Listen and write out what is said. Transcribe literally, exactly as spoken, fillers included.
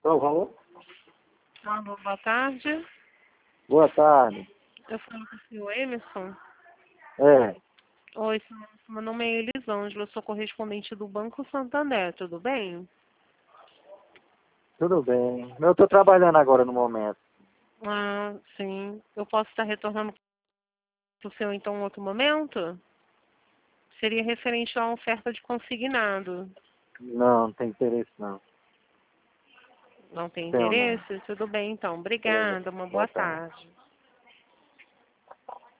Qual o valor? Alô, boa tarde. Boa tarde. Eu falo com o senhor Emerson. É, Oi, senhor Emerson, meu nome é Elisângela, eu sou correspondente do Banco Santander, tudo bem? tudo bem. Eu estou trabalhando agora no momento. Ah, sim. Eu posso estar retornando para o senhor então em outro momento? Seria referente a uma oferta de consignado. Não, não tem interesse não. Não tem Tenho não. interesse? Tudo bem então. É, Obrigada, uma boa boa tarde. tarde.